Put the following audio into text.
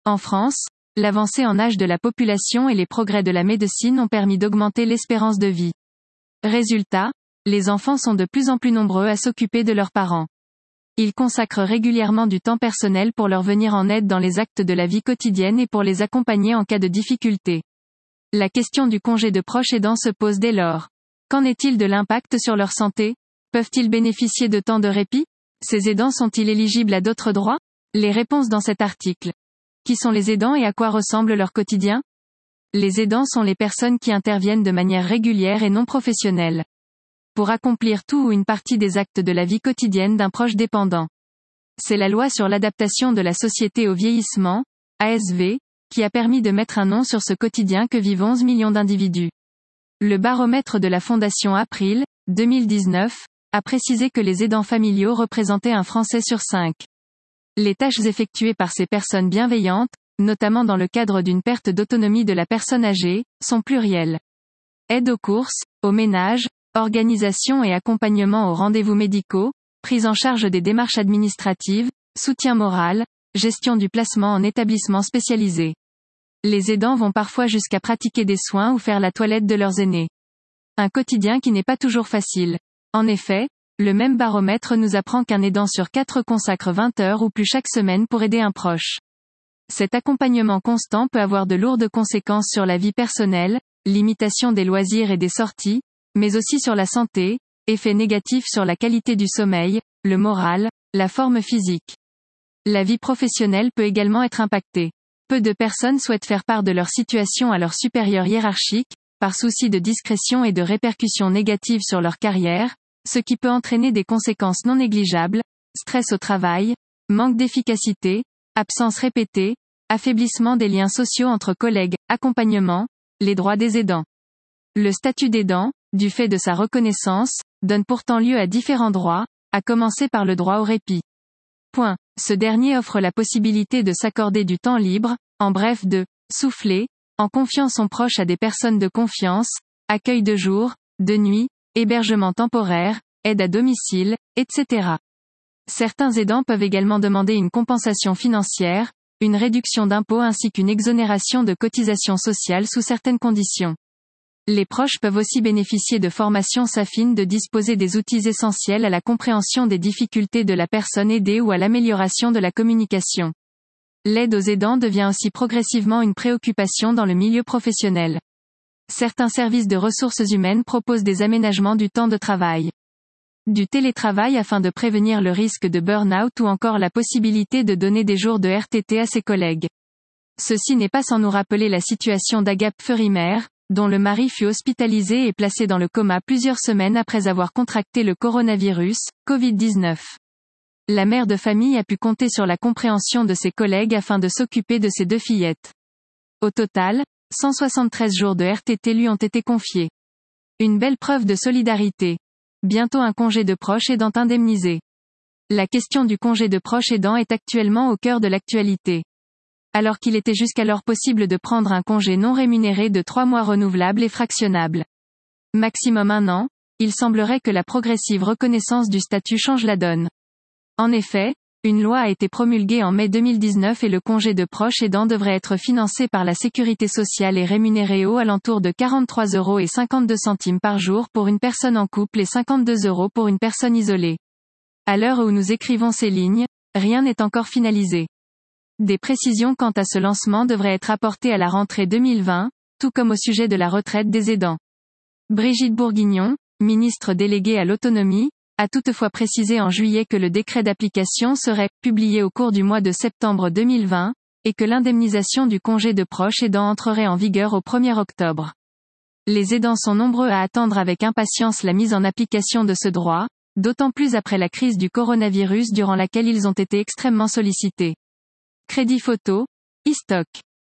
En France, l'avancée en âge de la population et les progrès de la médecine ont permis d'augmenter l'espérance de vie. Résultat, les enfants sont de plus en plus nombreux à s'occuper de leurs parents. Ils consacrent régulièrement du temps personnel pour leur venir en aide dans les actes de la vie quotidienne et pour les accompagner en cas de difficulté. La question du congé de proche aidant se pose dès lors. Qu'en est-il de l'impact sur leur santé? Peuvent-ils bénéficier de temps de répit? Ces aidants sont-ils éligibles à d'autres droits? Les réponses dans cet article. Qui sont les aidants et à quoi ressemble leur quotidien? Les aidants sont les personnes qui interviennent de manière régulière et non professionnelle pour accomplir tout ou une partie des actes de la vie quotidienne d'un proche dépendant. C'est la loi sur l'adaptation de la société au vieillissement, ASV, qui a permis de mettre un nom sur ce quotidien que vivent 11 millions d'individus. Le baromètre de la Fondation April, 2019, a précisé que les aidants familiaux représentaient un Français sur 5. Les tâches effectuées par ces personnes bienveillantes, notamment dans le cadre d'une perte d'autonomie de la personne âgée, sont plurielles. Aide aux courses, au ménage, organisation et accompagnement aux rendez-vous médicaux, prise en charge des démarches administratives, soutien moral, gestion du placement en établissement spécialisé. Les aidants vont parfois jusqu'à pratiquer des soins ou faire la toilette de leurs aînés. Un quotidien qui n'est pas toujours facile. En effet, le même baromètre nous apprend qu'un aidant sur 4 consacre 20 heures ou plus chaque semaine pour aider un proche. Cet accompagnement constant peut avoir de lourdes conséquences sur la vie personnelle, limitation des loisirs et des sorties, mais aussi sur la santé, effets négatifs sur la qualité du sommeil, le moral, la forme physique. La vie professionnelle peut également être impactée. Peu de personnes souhaitent faire part de leur situation à leurs supérieurs hiérarchiques, par souci de discrétion et de répercussions négatives sur leur carrière, ce qui peut entraîner des conséquences non négligeables, stress au travail, manque d'efficacité, absence répétée, affaiblissement des liens sociaux entre collègues, accompagnement, les droits des aidants. Le statut d'aidant, du fait de sa reconnaissance, donne pourtant lieu à différents droits, à commencer par le droit au répit. Ce dernier offre la possibilité de s'accorder du temps libre, en bref de souffler, en confiant son proche à des personnes de confiance, accueil de jour, de nuit, hébergement temporaire, aide à domicile, etc. Certains aidants peuvent également demander une compensation financière, une réduction d'impôts ainsi qu'une exonération de cotisations sociales sous certaines conditions. Les proches peuvent aussi bénéficier de formations s'afin de disposer des outils essentiels à la compréhension des difficultés de la personne aidée ou à l'amélioration de la communication. L'aide aux aidants devient aussi progressivement une préoccupation dans le milieu professionnel. Certains services de ressources humaines proposent des aménagements du temps de travail. Du télétravail afin de prévenir le risque de burn-out ou encore la possibilité de donner des jours de RTT à ses collègues. Ceci n'est pas sans nous rappeler la situation d'Agathe Ferimer, dont le mari fut hospitalisé et placé dans le coma plusieurs semaines après avoir contracté le coronavirus, Covid-19. La mère de famille a pu compter sur la compréhension de ses collègues afin de s'occuper de ses 2 fillettes. Au total, 173 jours de RTT lui ont été confiés. Une belle preuve de solidarité. Bientôt un congé de proche aidant indemnisé. La question du congé de proche aidant est actuellement au cœur de l'actualité. Alors qu'il était jusqu'alors possible de prendre un congé non rémunéré de 3 mois renouvelable et fractionnable. Maximum 1 an, il semblerait que la progressive reconnaissance du statut change la donne. En effet, une loi a été promulguée en mai 2019 et le congé de proche aidant devrait être financé par la sécurité sociale et rémunéré aux alentours de 43,52 € par jour pour une personne en couple et 52 € pour une personne isolée. À l'heure où nous écrivons ces lignes, rien n'est encore finalisé. Des précisions quant à ce lancement devraient être apportées à la rentrée 2020, tout comme au sujet de la retraite des aidants. Brigitte Bourguignon, ministre déléguée à l'autonomie, a toutefois précisé en juillet que le décret d'application serait publié au cours du mois de septembre 2020, et que l'indemnisation du congé de proche aidant entrerait en vigueur au 1er octobre. Les aidants sont nombreux à attendre avec impatience la mise en application de ce droit, d'autant plus après la crise du coronavirus durant laquelle ils ont été extrêmement sollicités. Crédit Photo, e-stock.